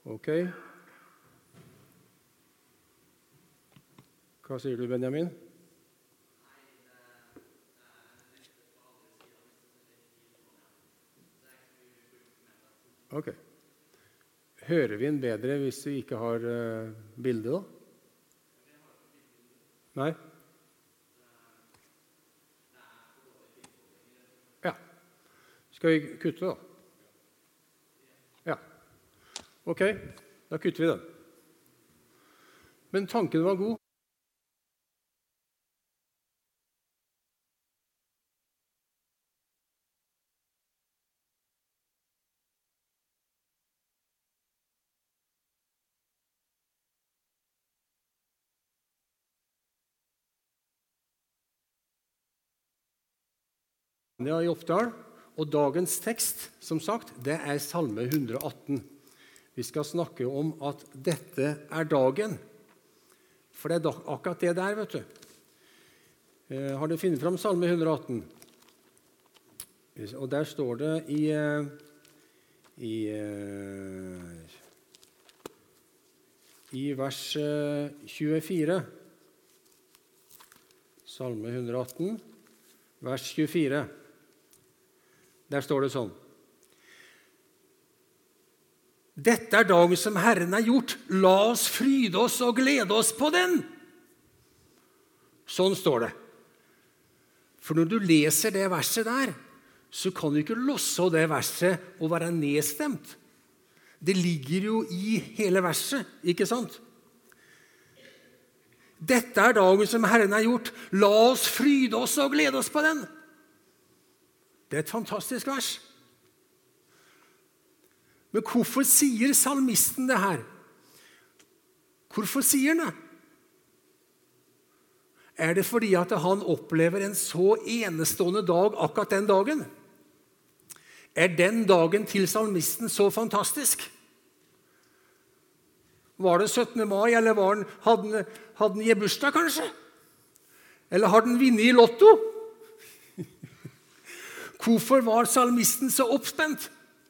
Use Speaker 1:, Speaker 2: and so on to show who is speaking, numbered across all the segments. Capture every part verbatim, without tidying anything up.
Speaker 1: Ok. Hva sier du, Benjamin? Ok. Hører vi en bedre hvis vi ikke har uh, bilde da? Nei? Ja. Skal vi kutte da? Ja. Ok, da kutter vi den. Men tanken var god. I Oppdal, og dagens tekst, som sagt, det er Salme one eighteen. Vi skal snakke om at dette er dagen. For det er akkurat det der, vet du. Eh, har du funnet fram Salme one eighteen? Og der står det i, i, i vers tjuefire. Salme one eighteen, vers tjuefire. Der står det sånn. Dette er dagen som Herren har gjort. La oss fryde oss og glede oss på den. Sånn står det. For når du leser det verset der, så kan du ikke losse av det verset og være nedstemt. Det ligger jo i hele verset, ikke sant? Dette er dagen som Herren har gjort. La oss fryde oss og glede oss på den. Det er et fantastisk vers. Men hvorfor sier salmisten det her? Hvorfor sier han det? Er det fordi at han opplever en så enestående dag akkurat den dagen? Er den dagen til salmisten så fantastisk? Var det syttende mai, eller var den, hadde han i bursdag kanskje? Eller har den vunnet i lotto? Hvorfor var salmisten så oppspent?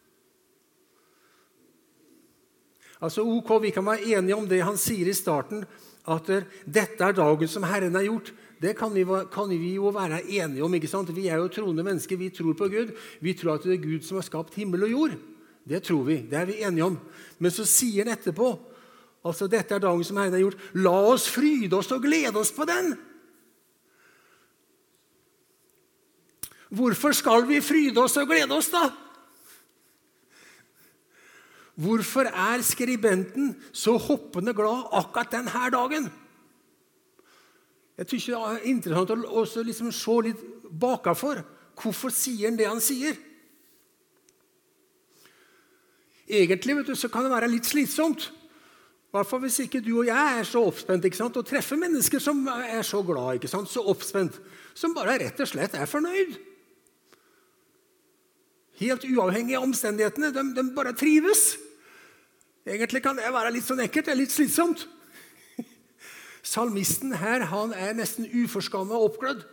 Speaker 1: Altså, ok, vi kan være enige om det han sier i starten, at dette er dagen som Herren har gjort. Det kan vi, kan vi jo være enige om, ikke sant? Vi er jo troende mennesker, vi tror på Gud. Vi tror at det er Gud som har skapt himmel og jord. Det tror vi, det er vi enige om. Men så sier han etterpå, altså dette er dagen som Herren har gjort, la oss fryde oss og glede oss på den. Hvorfor skal vi fryde oss og glede oss da? Hvorfor er skribenten så hoppende glad akkurat denne dagen? Jeg synes det er interessant å også liksom se litt bakafor. Hvorfor sier han det han sier? Egentlig vet du, så kan det være litt slitsomt. I hvert fall hvis ikke du og jeg er så oppspent, ikke sant? Og treffer mennesker som er så glad, ikke sant? Så oppspent, som bare rett og slett er fornøyd. Helt uavhengig av omstendighetene, de, de bare trives. Egentlig kan det være litt sånn ekkelt, det er litt slitsomt. Salmisten her, han er nesten uforskammet og oppglødd.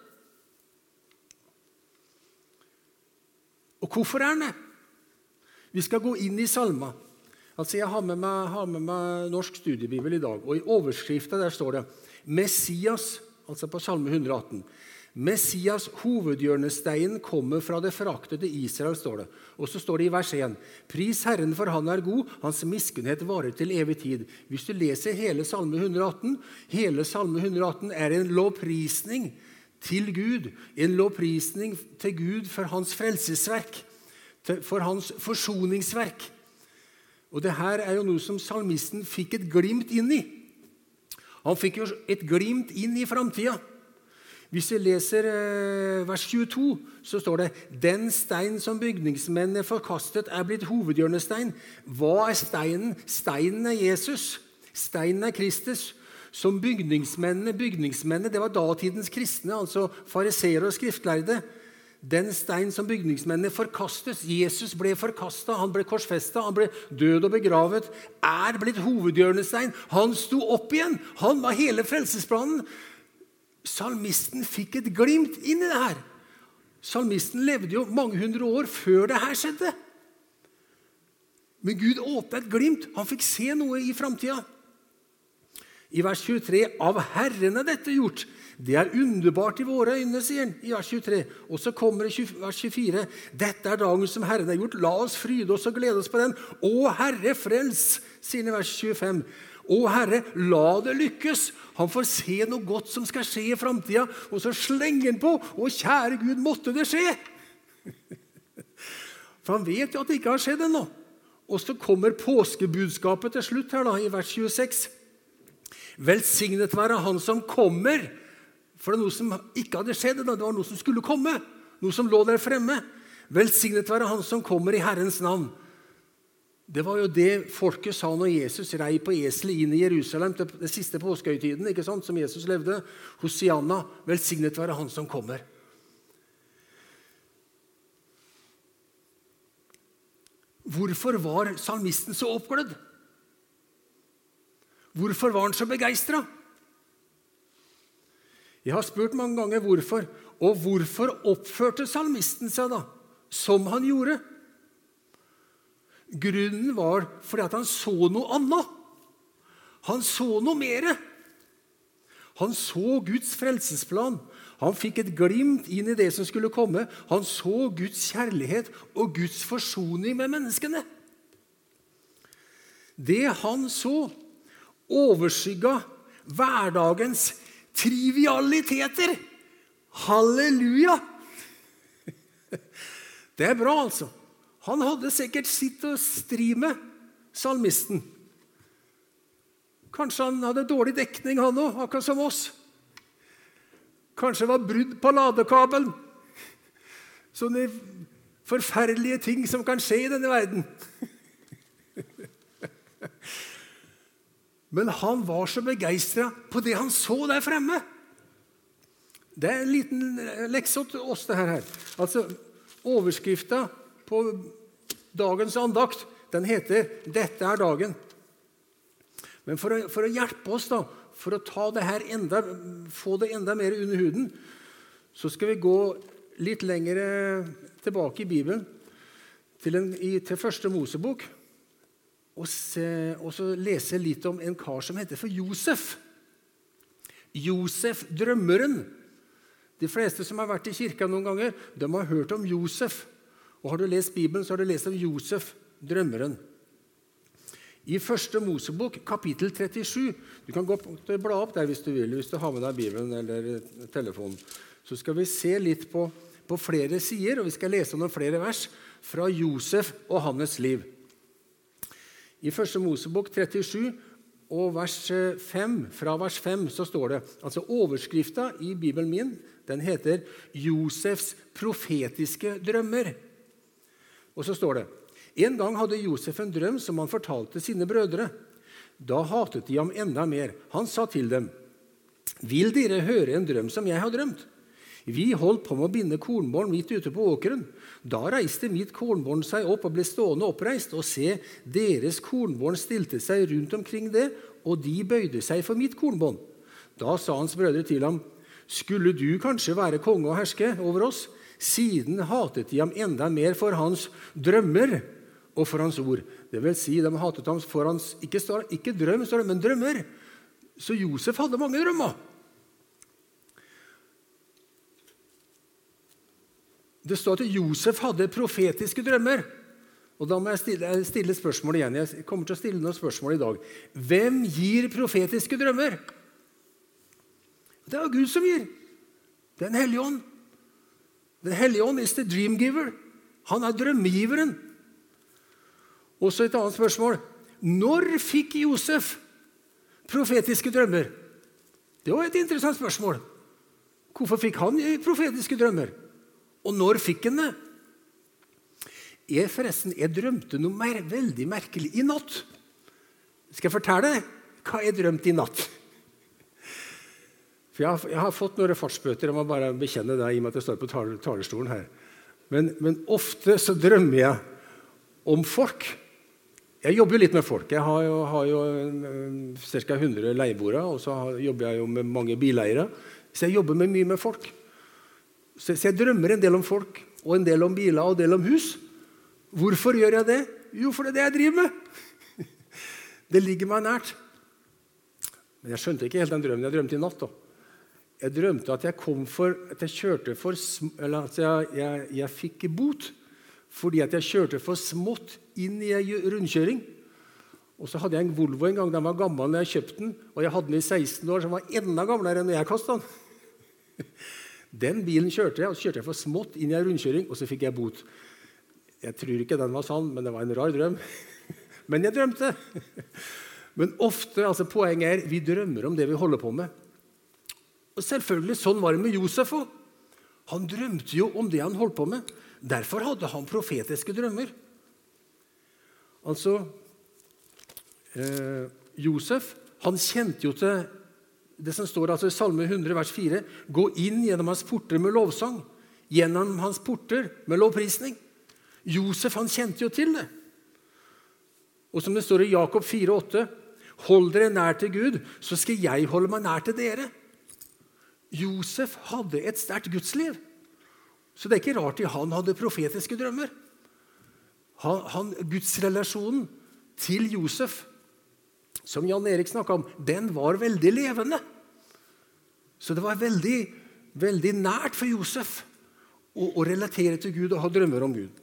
Speaker 1: Og hvorfor er han det? Vi skal gå inn i salma. Altså, jeg har med meg, har med meg norsk studiebibel i dag, og i overskriften der står det Messias, altså på Salme one eighteen. Messias hovedhjørnesteinen kommer fra det foraktede Israel, står det. Og så står det i vers one. Pris Herren for han er god, hans miskunnhet varer til evig tid. Hvis du leser hele Salme one eighteen, hele Salme one eighteen er en lovprisning til Gud. En lovprisning til Gud for hans frelsesverk, for hans forsoningsverk. Og det her er jo noe som salmisten fikk et glimt inn i. Han fikk jo et glimt inn i fremtiden. Hvis vi leser eh, vers tjueto, så står det «Den stein som bygningsmennene forkastet er blitt hovedhjørnestein». Hva er steinen? Steinen er Jesus. Steinen er Kristus. Som bygningsmennene, bygningsmennene, det var datidens kristne, altså fariseere og skriftlærde. Den stein som bygningsmennene forkastes. Jesus ble forkastet, han ble korsfestet, han ble død og begravet, er blitt hovedhjørnestein. Han sto opp igjen. Han var hele frelsesplanen. Salmisten fikk et glimt inn i det her. Salmisten levde jo mange hundre år før det her skjedde. Men Gud åpnet et glimt. Han fikk se noe i fremtiden. I vers tjuetre, av Herren er dette gjort. Det er underbart i våre øyne, sier han i vers tjuetre. Og så kommer det i vers tjuefire. Dette er dagen som Herren har gjort. La oss fryde oss og glede oss på den. Å Herre, frels, sier han i vers tjuefem. Å Herre, la det lykkes. Han får se noe godt som skal skje i fremtiden. Og så slenger han på. Å kjære Gud, måtte det skje. For han vet jo at det ikke har skjedd ennå. Og så kommer påskebudskapet til slutt her da, i vers tjueseks. Velsignet være han som kommer. For det er noe som ikke hadde skjedd, det var noe som skulle komme. Noe som lå der fremme. Velsignet være han som kommer i Herrens navn. Det var jo det folket sa når Jesus rei på eselet inn i Jerusalem til det siste påskehøytiden, ikke sant, som Jesus levde. Hosianna, velsignet være han som kommer. Hvorfor var salmisten så oppglødd? Hvorfor var han så begeistret? Jeg har spurt mange ganger hvorfor, og hvorfor oppførte salmisten seg da, som han gjorde? Grunnen var fordi at han så noe annet. Han så noe mere. Han så Guds frelsesplan. Han fikk et glimt inn i det som skulle komme. Han så Guds kjærlighet og Guds forsoning med menneskene. Det han så, overskygga hverdagens trivialiteter. Halleluja! Det er bra, altså. Han hadde sikkert sitt å stri med, salmisten. Kanskje han hadde dårlig dekning, han også, akkurat som oss. Kanskje det var brudd på ladekabelen. Sånne forferdelige ting som kan skje i denne verden. Men han var så begeistret på det han så der fremme. Det er en liten lekse til oss det her. Altså, overskriften på dagens andakt, den heter «Dette er dagen». Men for å, for å hjelpe oss da, for å ta det her enda, få det enda mer under huden, så skal vi gå litt lenger tilbake i Bibelen, til, en, i, til første Mosebok, og, se, og så lese litt om en kar som heter for Josef. Josef, drømmeren. De fleste som har vært i kirka noen ganger, de har hørt om Josef. Og har du lest Bibelen, så har du lest om Josef, drømmeren. I første Mosebok, kapittel trettisju, du kan gå og bla opp der hvis du vil, hvis du har med deg Bibelen eller telefonen, så skal vi se litt på, på flere sider, og vi skal lese noen flere vers fra Josef og hans liv. I første Mosebok trettisju, og vers fem, fra vers fem, så står det, altså overskriften i Bibelen min, den heter Josefs profetiske drømmer. Og så står det, en gang hadde Josef en drøm som han fortalte sine brødre. Da hatet de ham enda mer. Han sa til dem, vil dere høre en drøm som jeg har drømt? Vi holdt på med å binde kornborn midt ute på åkeren. Da reiste mitt kornborn seg opp og ble stående oppreist, og se, deres kornborn stilte seg rundt omkring det, og de bøyde seg for mitt kornborn. Da sa hans brødre til ham, skulle du kanskje være konge og herske over oss? Siden hatet de ham enda mer for hans drømmer og for hans ord. Det vil si, de hatet ham for hans, ikke, står, ikke drøm, står det, men drømmer. Så Josef hadde mange drømmer. Det står at Josef hadde profetiske drømmer. Og da må jeg stille, stille spørsmål igjen. Jeg kommer til å stille noen spørsmål i dag. Hvem gir profetiske drømmer? Det er Gud som gir. Det er en hellig ånd. Den hellige ånd is the dream giver. Han er drømmegiveren. Og så et annet spørsmål. Når fikk Josef profetiske drømmer? Det var et interessant spørsmål. Hvorfor fikk han profetiske drømmer? Og når fikk han det? Jeg forresten, jeg drømte noe mer, veldig merkelig i natt. Skal jeg fortelle hva jeg drømte i natt? For jeg har, jeg har fått noen fartsbøter, jeg må bare bekjenne det i og med at jeg står på talerstolen her. Men, men ofte så drømmer jeg om folk. Jeg jobber jo litt med folk. Jeg har jo, har jo ca. hundre leieboere, og så jobber jeg jo med mange bileiere. Så jeg jobber med mye med folk. Så jeg drømmer en del om folk, og en del om biler, og en del om hus. Hvorfor gjør jeg det? Jo, for det er det jeg driver med. Det ligger meg nært. Men jeg skjønte ikke helt den drømmen jeg drømte i natt. Da. Jeg drømte at jeg kom for, at jeg kjørte for, eller at jeg, jeg, jeg fikk bot, fordi at jeg kjørte for smått inn i en rundkjøring. Og så hadde jeg en Volvo en gang, den var gammel når jeg kjøpte den, og jeg hadde den i seksten år, som var enda gamlere enn når jeg kastet den. Den bilen kjørte jeg, og så kjørte jeg for smått inn i en rundkjøring, og så fikk jeg bot. Jeg tror ikke den var sann, men det var en rar drøm. Men jeg drømte. Men ofte, altså poenget er, vi drømmer om det vi holder på med. Og selvfølgelig, sånn var det med Josef også. Han drømte jo om det han holdt på med. Derfor hadde han profetiske drømmer. Altså, eh, Josef, han kjente jo til det som står altså i Salme hundre, vers fire, gå inn gjennom hans porter med lovsang, gjennom hans porter med lovprisning. Josef, han kjente jo til det. Og som det står i Jakob fire, åtte, hold dere nær til Gud, så skal jeg holde meg nær til dere. Josef hadde et sterkt gudsliv. Så det er ikke rart at han hadde profetiske drømmer. Han, han, gudsrelasjonen til Josef, som Jan Erik snakket om, den var veldig levende. Så det var veldig, veldig nært for Josef å, å relatere til Gud og ha drømmer om Gud.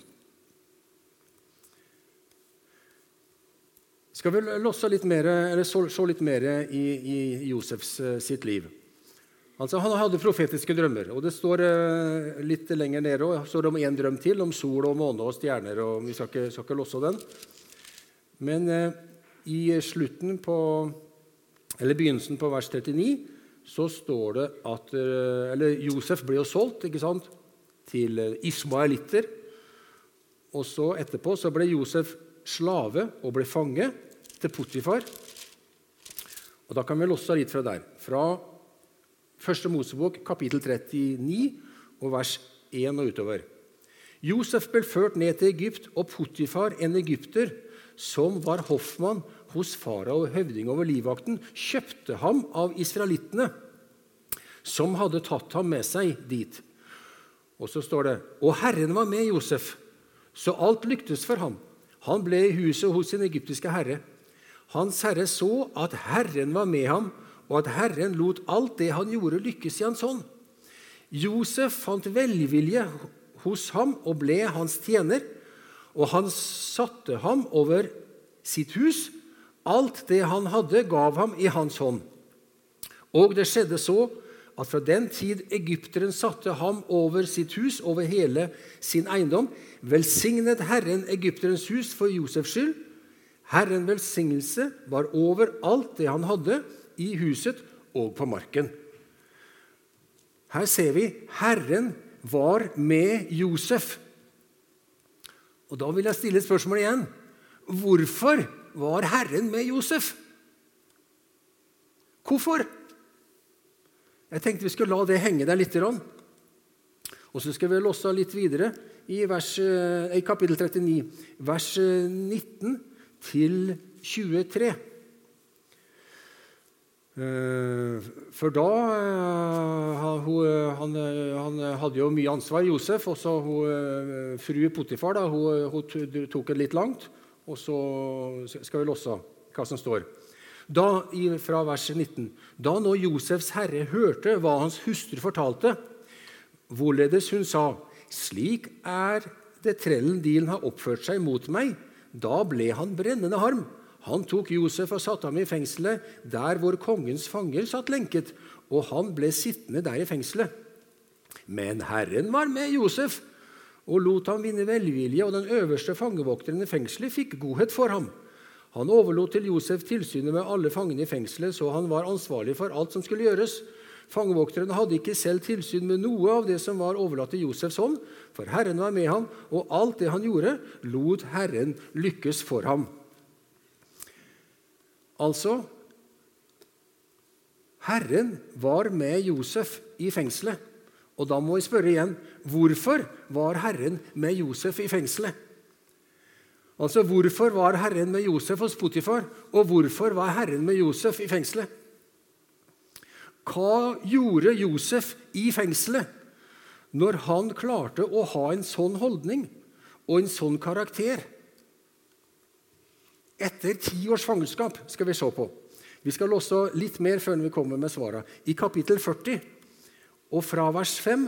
Speaker 1: Skal vi losse litt mer, eller så, så litt mer i, i Josefs sitt liv. Altså, han hadde profetiske drømmer, og det står eh, litt lenger nede, og står det om en drøm til, om sol og måne og stjerner, og vi skal ikke, skal ikke losse den. Men eh, i slutten på, eller begynnelsen på vers trettini, så står det at, eh, eller Josef ble jo solgt, ikke sant, til ismaelitter, og så etterpå så ble Josef slave og ble fange til Potifar. Og da kan vi losse litt fra der, fra Første Mosebok, kapittel trettini, og vers én og utover. Josef ble ført ned til Egypt, og Potifar, en egypter, som var hoffmann hos farao og høvding over livvakten, kjøpte ham av israelittene, som hadde tatt ham med seg dit. Og så står det, og Herren var med Josef, så alt lyktes for ham. Han ble i huset hos sin egyptiske herre. Hans herre så at Herren var med ham, og at Herren lot alt det han gjorde lykkes i hans hånd. Josef fant velvilje hos ham og ble hans tjener, og han satte ham over sitt hus. Alt det han hadde gav ham i hans hånd. Og det skjedde så at fra den tid egypteren satte ham over sitt hus, over hele sin eiendom, velsignet Herren egypterens hus for Josefs skyld. Herren velsignelse var over alt det han hadde i huset og på marken. Her ser vi Herren var med Josef. Og da vil jeg stille et spørsmål igjen. Hvorfor var Herren med Josef? Hvorfor? Jeg tenkte vi skulle la det henge der litt. Og så skal vi losse litt videre i, vers, i kapittel trettini, vers nitten til tjuetre. For da han, han hadde jo mye ansvar, Josef, og så hun, frue Potifar, da, hun, hun tok det litt langt, og så skal vi losse hva som står. Da, fra vers nitten, da nå Josefs herre hørte hva hans hustru fortalte, hvorledes hun sa, slik er det trellen din har oppført seg mot meg, da ble han brennende harm. Han tok Josef og satte ham i fengselet, der hvor kongens fanger satt lenket, og han ble sittende der i fengselet. Men Herren var med Josef, og lot ham vinne velvilje, og den øverste fangevokteren i fengselet fikk godhet for ham. Han overlot til Josef tilsynet med alle fangene i fengselet, så han var ansvarlig for alt som skulle gjøres. Fangevokteren hadde ikke selv tilsyn med noe av det som var overlatt til Josefs hånd, for Herren var med ham, og alt det han gjorde, lot Herren lykkes for ham. Altså, Herren var med Josef i fengselet. Og da må jeg spørre igjen, hvorfor var Herren med Josef i fengselet? Altså, hvorfor var Herren med Josef hos Potifar, og hvorfor var Herren med Josef i fengselet? Hva gjorde Josef i fengselet når han klarte å ha en sånn holdning og en sånn karakter etter ti års fangenskap skal vi se på. Vi skal låse litt mer før vi kommer med svaret. I kapittel førti, og fra vers fem,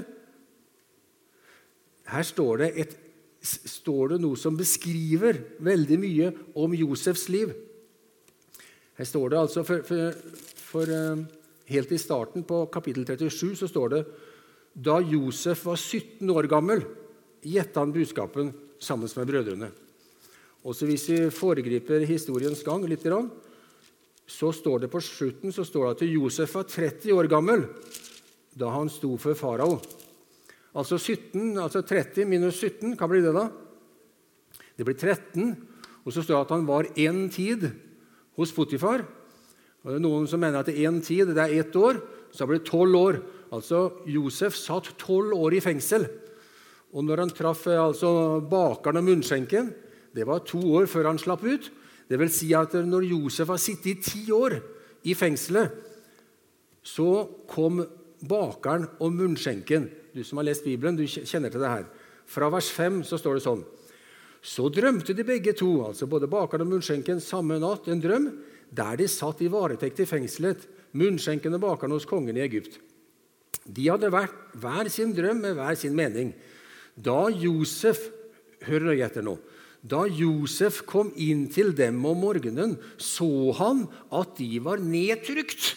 Speaker 1: her står det, et, står det noe som beskriver veldig mye om Josefs liv. Her står det altså, for, for, for helt i starten på kapittel trettisju, så står det, da Josef var sytten år gammel, gjettet han budskapen sammen med brødrene. Og så hvis vi foregriper historiens gang litt, så står det på slutten, så står det at Josef var tretti år gammel, da han sto for farao. Altså sytten, altså tretti minus sytten, hva blir det da? Det blir tretten, og så står det at han var en tid hos Potifar. Og det er noen som mener at det er en tid, det er ett år, så blir det tolv år. Altså Josef satt tolv år i fengsel. Og når han traff altså bakeren og munnskjenken, det var to år før han slapp ut. Det vil si at når Josef har sittet i ti år i fengselet, så kom bakeren og munnskjenken. Du som har lest Bibelen, du kjenner til det her. Fra vers fem så står det sånn. Så drømte de begge to, altså både bakeren og munnskjenken, samme natt en drøm, der de satt i varetekt i fengselet, munnskjenken og bakeren hos kongen i Egypt. De hadde vært hver sin drøm med hver sin mening. Da Josef, hør nøye etter nå, da Josef kom inn til dem om morgenen, så han at de var nedtrykt.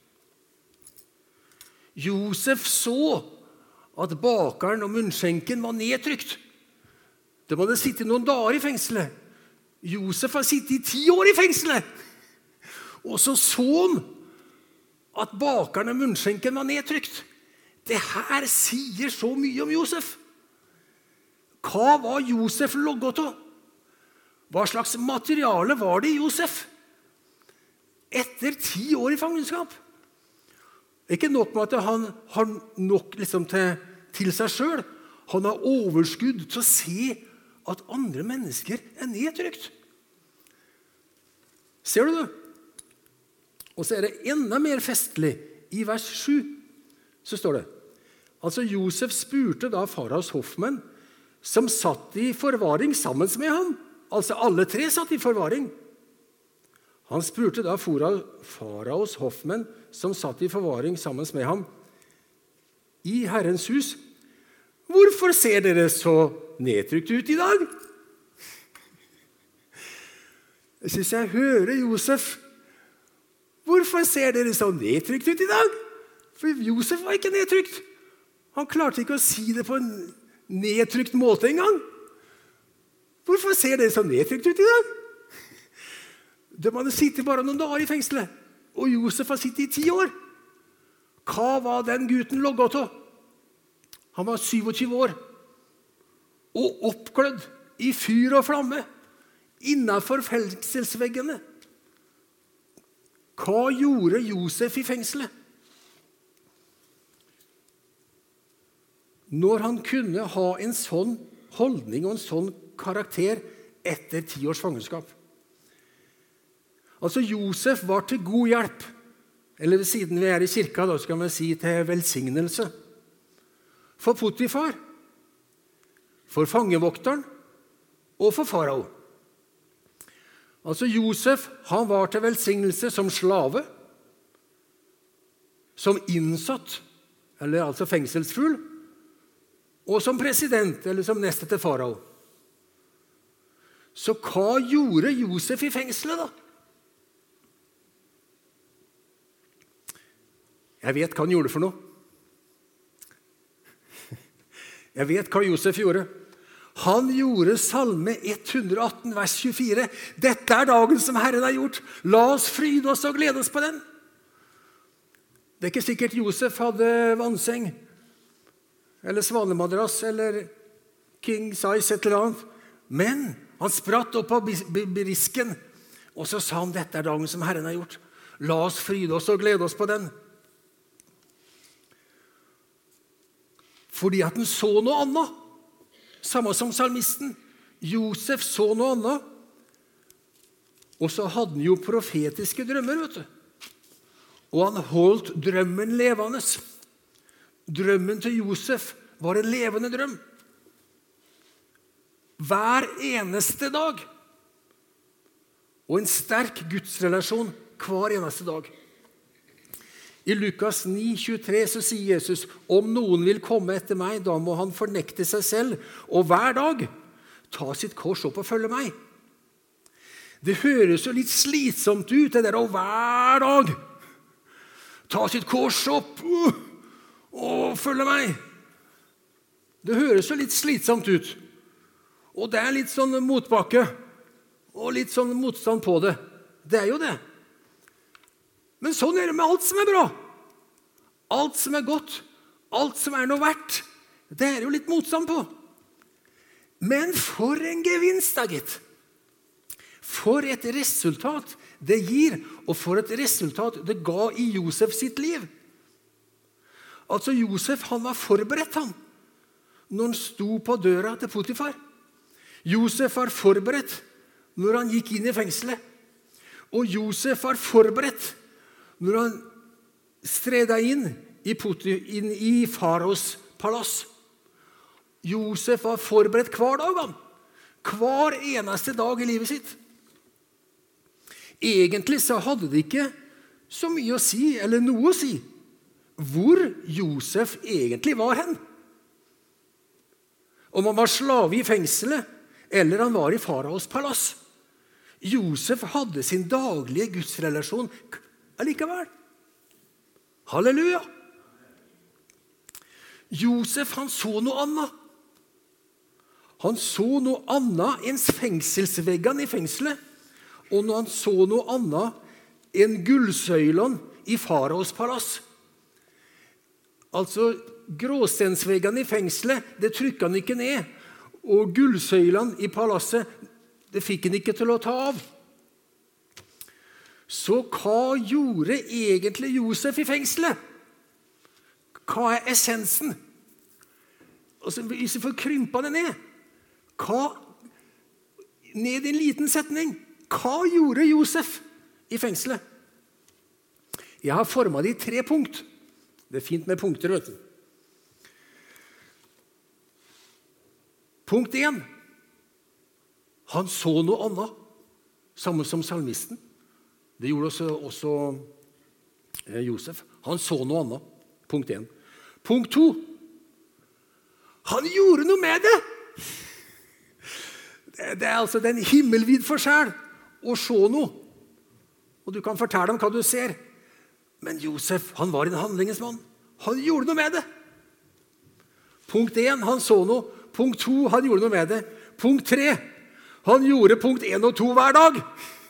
Speaker 1: Josef så at bakeren og munnskjenken var nedtrykt. De hadde sittet noen dager i fengselet. Josef har sittet i ti år i fengselet. Og så så han at bakeren og munnskjenken var nedtrykt. Det her sier så mye om Josef. Hva var Josef logget av? Hva slags materiale var det i Josef? Etter ti år i fangenskap. Ikke nok med at han har nok liksom til, til seg selv. Han har overskudd til å se at andre mennesker er nedtrykt. Ser du det? Og så er det enda mer festlig. I vers sju så står det, altså Josef spurte da faraos hoffmenn, som satt i forvaring sammen med ham. Altså alle tre satt i forvaring. Han spurte da faraos hoffmenn, som satt i forvaring sammen med ham, i Herrens hus, hvorfor ser dere så nedtrykt ut i dag? Jeg synes jeg hører Josef. Hvorfor ser dere så nedtrykt ut i dag? For Josef var ikke nedtrykt. Han klarte ikke å si det på en nedtrykt måte engang. Hvorfor ser dere så nedtrykt ut i dag? De hadde sittet bare noen dager i fengselet, og Josef har sittet i ti år. Hva var den gutten logget av? Han var syvogtyve år, og oppglødd i fyr og flamme, innenfor fengselsveggene. Hva gjorde Josef i fengselet? Når han kunne ha en sånn holdning og en sånn karakter etter ti års fangenskap. Altså Josef var til god hjelp, eller siden vi er i kirka, da skal vi si til velsignelse, for Potifar, for fangevokteren og for farao. Altså Josef, han var til velsignelse som slave, som innsatt, eller altså fengselsfugl, og som president, eller som neste til farao. Så hva gjorde Josef i fengselet da? Jeg vet hva han gjorde for noe. Jeg vet hva Josef gjorde. Han gjorde salme ett hundre og atten, vers tjuefire. Dette er dagen som Herren har gjort. La oss fryde oss og glede oss på den. Det er ikke sikkert Josef hadde vannseng, eller svanemadrass, eller king size, et eller annet. Men han spratt opp av brisken, og så sa han, dette er dagen som Herren har gjort. La oss fryde oss og glede oss på den. Fordi at han så noe annet. Samme som salmisten. Josef så noe annet. Og så hadde han jo profetiske drømmer, vet du. Og han holdt drømmen levende. Drømmen til Josef var en levende drøm. Hver eneste dag. og en sterk gudsrelasjon hver eneste dag. I Lukas ni tjuetre så sier Jesus, om noen vil komme etter meg, da må han fornekte seg selv, og hver dag ta sitt kors opp og følge meg. Det høres jo litt slitsomt ut, det der, og hver dag ta sitt kors opp uh, og følge meg. Det høres jo litt slitsomt ut, og det er litt sånn motbakke, og litt sånn motstand på det. Det er jo det. Men sånn er det med alt som er bra. Alt som er godt, alt som er noe verdt, det er jo litt motstand på. Men for en gevinst, da, gitt. For et resultat det gir, og for et resultat det ga i Josef sitt liv. Altså, Josef, han var forberedt, han, når han sto på døra til Potifar. Josef var forberedt når han gikk inn i fengselet. Og Josef var forberedt når han streda inn i, inn i faraos palass. Josef var forberedt hver dag, han. Hver eneste dag i livet sitt. Egentlig så hadde det ikke så mye å si, eller noe å si, hvor Josef egentlig var hen. Om han var slave i fengselet, eller han var i faraos palass. Josef hadde sin daglige gudsrelasjon allikevel. Halleluja! Josef, han så noe annet. Han så noe annet enn fengselsveggene i fengselet, og når han så noe annet enn gullsøylene i faraos palass. Altså, gråstensveggene i fengselet, det trykket han ikke ned, og gullsøylene i palasset, det fikk han ikke til å ta av. Så hva gjorde egentlig Josef i fengselet? Hva er essensen? Altså, hvis vi får krympa det ned, hva, ned i en liten setning, hva gjorde Josef i fengselet? Jeg har formet det i tre punkt. Det er fint med punkter, vet du. Punkt én. Han så noe annet, samme som salmisten. Det gjorde også, også eh, Josef. Han så noe annet. Punkt én. Punkt to. Han gjorde noe med det. Det, det er altså den himmelvid forskjell å se noe. Og du kan fortelle om hva du ser. Men Josef, han var en handlingens mann. Han gjorde noe med det. Punkt én, han så noe. Punkt to, han gjorde noe med det. Punkt tre, han gjorde punkt én og to hver dag.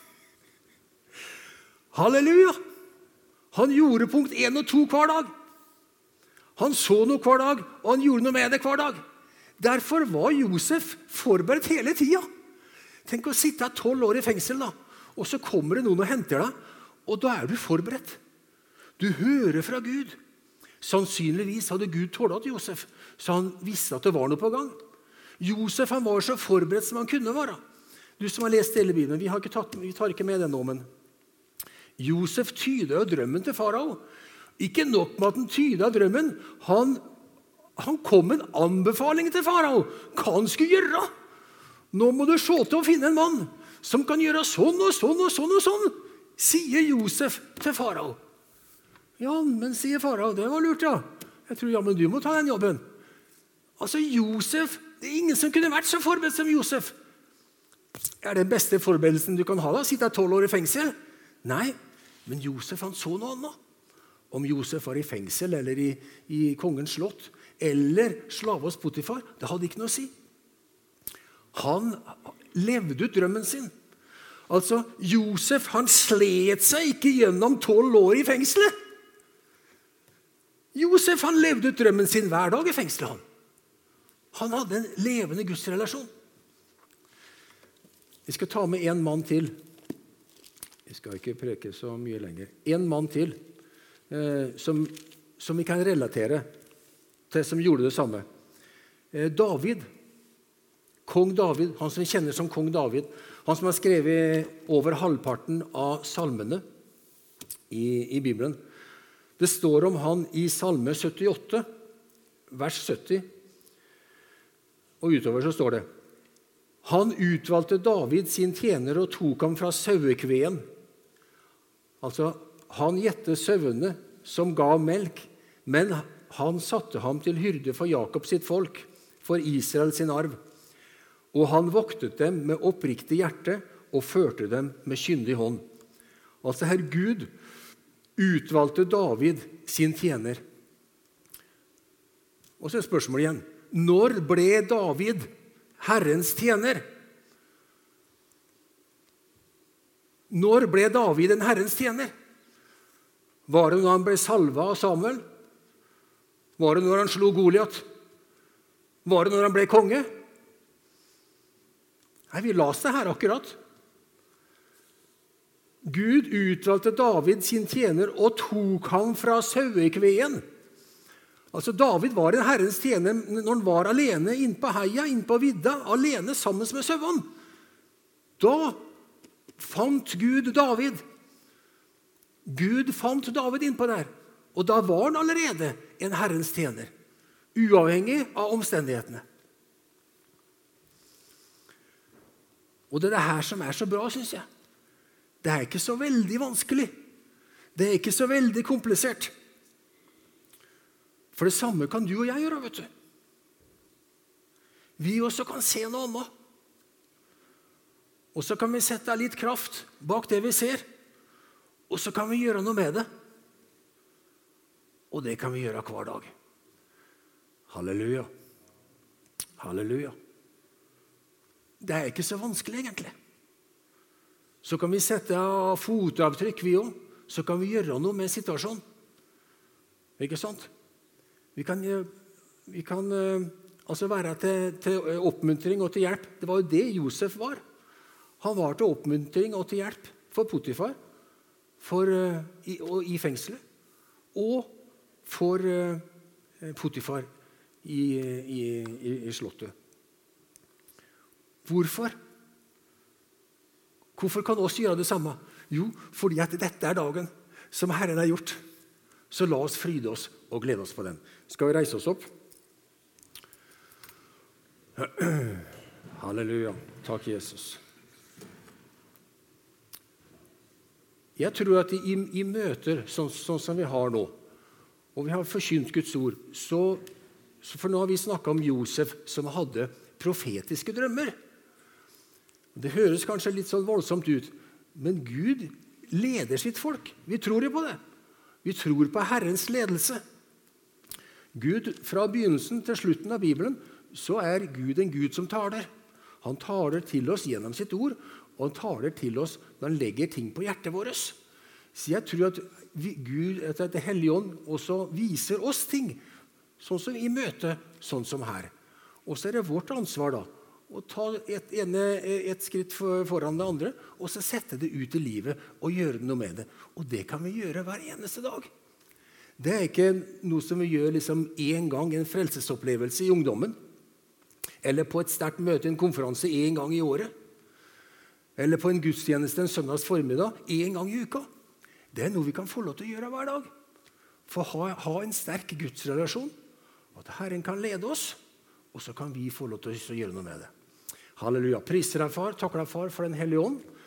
Speaker 1: Halleluja! Han gjorde punkt én og to hver dag. Han så noe hver dag, og han gjorde noe med det hver dag. Derfor var Josef forberedt hele tiden. Tenk å sitte tolv år i fengsel, da, og så kommer det noen og henter deg, og da er du forberedt. Du hører fra Gud. Sannsynligvis hadde Gud tålet Josef, så han visste at det var noe på gang. Josef, han var så forberedt som han kunne være. Du som har lest hele Bibelen, vi, har ikke tatt, vi tar ikke med den nå, men Josef tydet jo drømmen til farao. Ikke nok med at han tydet drømmen, han, han kom med en anbefaling til farao. Hva han skulle gjøre? Nå må du se til å finne en mann som kan gjøre sånn og sånn og sånn og sånn, sier Josef til farao. Ja, men sier farao, det var lurt, ja. Jeg tror, ja, men du må ta den jobben. Altså, Josef, det er ingen som kunne vært så forberedt som Josef. Er det den beste forberedelsen du kan ha da? Sitte tolv år i fengsel? Nei, men Josef, han så noe annet. Om Josef var i fengsel, eller i, i kongens slott, eller slave hos Potifar, det hadde ikke noe å si. Han levde ut drømmen sin. Altså, Josef, han slet seg ikke gjennom tolv år i fengselet. Josef, han levde ut drømmen sin hver dag i fengselet, han. Han hadde en levende gudsrelasjon. Vi skal ta med en mann til. Jeg skal ikke preke så mye lenger. En mann til, eh, som, som vi kan relatere til, som gjorde det samme. Eh, David, kong David, han som vi kjenner som kong David, han som har skrevet over halvparten av salmene i, i Bibelen. Det står om han i salme syttiåtte, vers sytti, og utover så står det: Han utvalgte David sin tjener og tok ham fra sauekveen. Altså, han gjette sauene som gav melk, men han satte ham til hyrde for Jakob sitt folk, for Israel sin arv. Og han voktet dem med oppriktig hjerte og førte dem med kyndig hånd. Altså, herr Gud utvalgte David sin tjener. Og så er spørsmålet igjen. Når ble David Herrens tjener? Når ble David en Herrens tjener? Var det når han ble salva av Samuel? Var det når han slo Goliat? Var det når han ble konge? Nei, vi las det her akkurat. Gud utvalgte David sin tjener og tok ham fra sauekveen. Altså, David var en Herrens tjener når han var alene inne på heia, inne på vidda, alene sammen med sauene. Da fant Gud David. Gud fant David innpå der, og da var han allerede en Herrens tjener, uavhengig av omstendighetene. Og det er det her som er så bra, synes jeg. Det er ikke så veldig vanskelig. Det er ikke så veldig komplisert. For det samme kan du og jeg gjøre, vet du. Vi også kan se noe annet. Og så kan vi sette litt kraft bak det vi ser, og så kan vi gjøre noe med det. Og det kan vi gjøre hver dag. Halleluja. Halleluja. Det er ikke så vanskelig egentlig. Så kan vi sette av fotavtrykk vi også, så kan vi gjøre noe med situasjonen. Ikke sant? Vi kan, vi kan altså være til, til oppmuntring og til hjelp. Det var jo det Josef var. Han var til oppmuntring og til hjelp for Potifar for, i, og, i fengselet, og for uh, Potifar i, i, i, i slottet. Hvorfor? Hvorfor kan oss gjøre det samme? Jo, fordi at dette er dagen som Herren har gjort. Så la oss fryde oss og glede oss på den. Skal vi reise oss opp? Halleluja. Takk, Jesus. Jeg tror at i, i møter sånn, sånn som vi har nå, og vi har forkynt Guds ord, så, så for nå har vi snakket om Josef som hadde profetiske drømmer. Det høres kanskje litt sånn voldsomt ut, men Gud leder sitt folk. Vi tror jo på det. Vi tror på Herrens ledelse. Gud, fra begynnelsen til slutten av Bibelen, så er Gud en Gud som taler. Han taler til oss gjennom sitt ord, og han taler til oss når han legger ting på hjertet vårt. Så jeg tror at vi, Gud, at det Hellige Ånd også viser oss ting, sånn som i møte, sånn som her. Og så er det vårt ansvar da, å ta et, ene, et skritt foran det andre, og så sette det ut i livet og gjøre noe med det. Og det kan vi gjøre hver eneste dag. Det er ikke noe som vi gjør liksom en gang, en frelsesopplevelse i ungdommen, eller på et sterkt møte, en konferanse en gang i året, eller på en gudstjeneste en søndags formiddag en gang i uka. Det er noe vi kan få lov til å gjøre hver dag. For å ha, ha en sterk gudsrelasjon, og at Herren kan lede oss, og så kan vi få lov til å gjøre noe med det. Halleluja. Priser deg, far. Takker deg, far, for den Hellige Ånd.